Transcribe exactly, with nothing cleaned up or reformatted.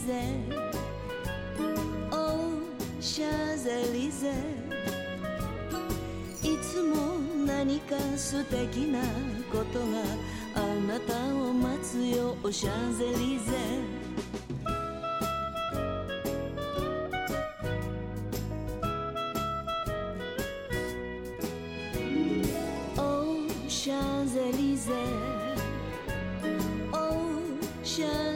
ゼオシャゼリゼいつも何か素敵なことがあなたを待つよシャゼリゼシャンゼリゼオシャ